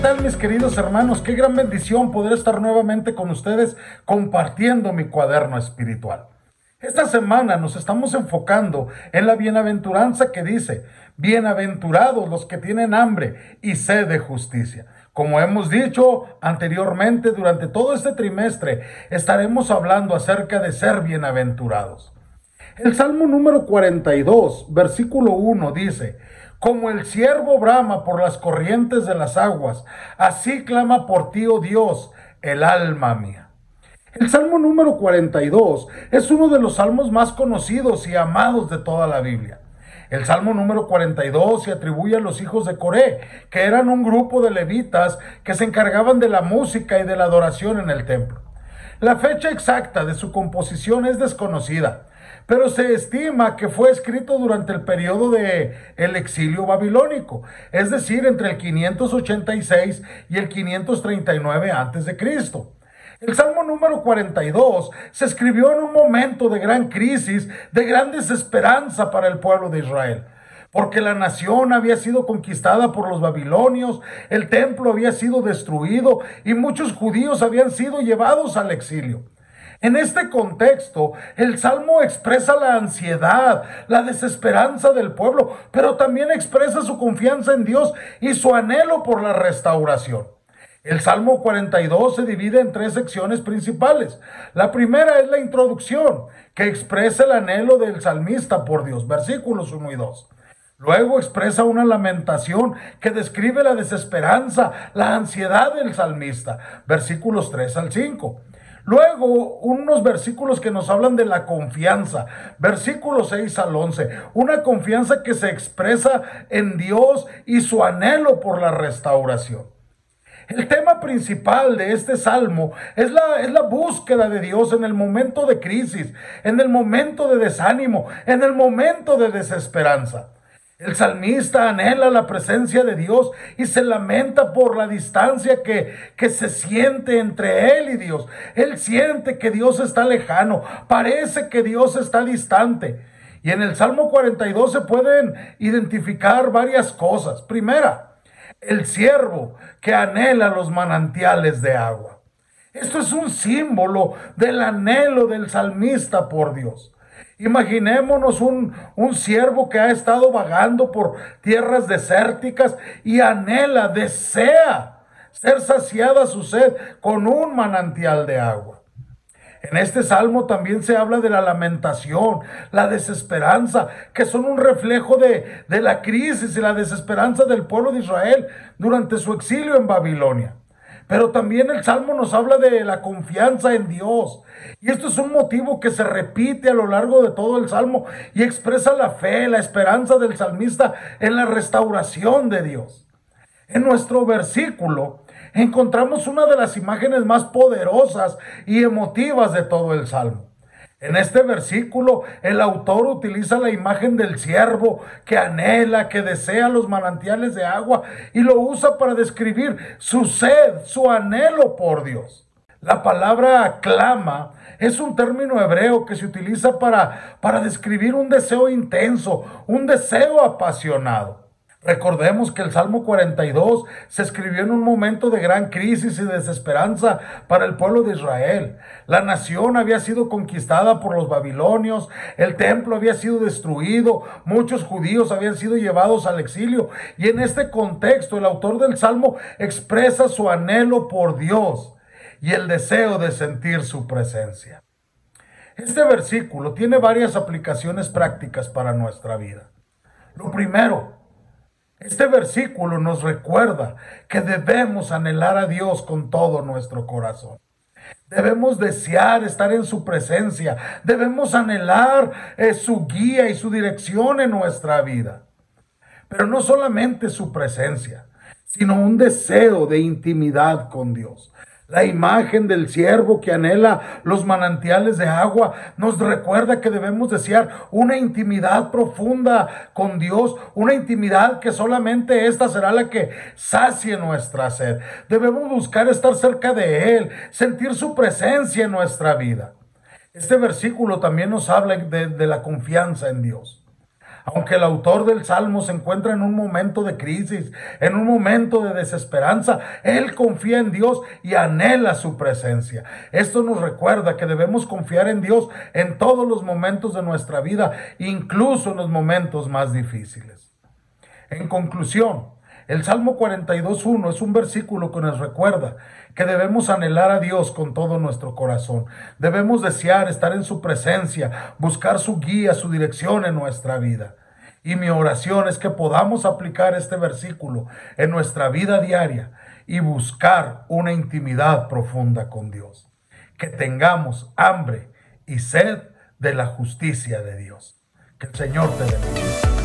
tal, mis queridos hermanos? Qué gran bendición poder estar nuevamente con ustedes compartiendo mi cuaderno espiritual. Esta semana nos estamos enfocando en la bienaventuranza que dice: bienaventurados los que tienen hambre y sed de justicia. Como hemos dicho anteriormente, durante todo este trimestre estaremos hablando acerca de ser bienaventurados. El Salmo número 42, versículo 1 dice: como el ciervo brama por las corrientes de las aguas, así clama por ti, oh Dios, el alma mía. El Salmo número 42 es uno de los salmos más conocidos y amados de toda la Biblia. El Salmo número 42 se atribuye a los hijos de Coré, que eran un grupo de levitas que se encargaban de la música y de la adoración en el templo. La fecha exacta de su composición es desconocida, pero se estima que fue escrito durante el periodo del exilio babilónico, es decir, entre el 586 y el 539 a.C. El Salmo número 42 se escribió en un momento de gran crisis, de gran desesperanza para el pueblo de Israel, porque la nación había sido conquistada por los babilonios, el templo había sido destruido y muchos judíos habían sido llevados al exilio. En este contexto, el Salmo expresa la ansiedad, la desesperanza del pueblo, pero también expresa su confianza en Dios y su anhelo por la restauración. El Salmo 42 se divide en tres secciones principales. La primera es la introducción, que expresa el anhelo del salmista por Dios, versículos 1 y 2. Luego expresa una lamentación que describe la desesperanza, la ansiedad del salmista, versículos 3 al 5. Luego, unos versículos que nos hablan de la confianza, versículos 6 al 11, una confianza que se expresa en Dios y su anhelo por la restauración. El tema principal de este salmo es la búsqueda de Dios en el momento de crisis, en el momento de desánimo, en el momento de desesperanza. El salmista anhela la presencia de Dios y se lamenta por la distancia que se siente entre él y Dios. Él siente que Dios está lejano, parece que Dios está distante. Y en el Salmo 42 se pueden identificar varias cosas. Primera, el siervo que anhela los manantiales de agua. Esto es un símbolo del anhelo del salmista por Dios. Imaginémonos un siervo que ha estado vagando por tierras desérticas y anhela, desea ser saciada su sed con un manantial de agua. En este salmo también se habla de la lamentación, la desesperanza, que son un reflejo de la crisis y la desesperanza del pueblo de Israel durante su exilio en Babilonia. Pero también el Salmo nos habla de la confianza en Dios. Y esto es un motivo que se repite a lo largo de todo el Salmo y expresa la fe, la esperanza del salmista en la restauración de Dios. En nuestro versículo encontramos una de las imágenes más poderosas y emotivas de todo el Salmo. En este versículo, el autor utiliza la imagen del siervo que anhela, que desea los manantiales de agua y lo usa para describir su sed, su anhelo por Dios. La palabra clama es un término hebreo que se utiliza para describir un deseo intenso, un deseo apasionado. Recordemos que el Salmo 42 se escribió en un momento de gran crisis y desesperanza para el pueblo de Israel. La nación había sido conquistada por los babilonios, el templo había sido destruido, muchos judíos habían sido llevados al exilio. Y en este contexto el autor del Salmo expresa su anhelo por Dios y el deseo de sentir su presencia. Este versículo tiene varias aplicaciones prácticas para nuestra vida. Lo primero, este versículo nos recuerda que debemos anhelar a Dios con todo nuestro corazón. Debemos desear estar en su presencia. Debemos anhelar su guía y su dirección en nuestra vida. Pero no solamente su presencia, sino un deseo de intimidad con Dios. La imagen del siervo que anhela los manantiales de agua nos recuerda que debemos desear una intimidad profunda con Dios, una intimidad que solamente esta será la que sacie nuestra sed. Debemos buscar estar cerca de Él, sentir su presencia en nuestra vida. Este versículo también nos habla de la confianza en Dios. Aunque el autor del Salmo se encuentra en un momento de crisis, en un momento de desesperanza, él confía en Dios y anhela su presencia. Esto nos recuerda que debemos confiar en Dios en todos los momentos de nuestra vida, incluso en los momentos más difíciles. En conclusión, el Salmo 42:1 es un versículo que nos recuerda que debemos anhelar a Dios con todo nuestro corazón. Debemos desear estar en su presencia, buscar su guía, su dirección en nuestra vida. Y mi oración es que podamos aplicar este versículo en nuestra vida diaria y buscar una intimidad profunda con Dios. Que tengamos hambre y sed de la justicia de Dios. Que el Señor te bendiga.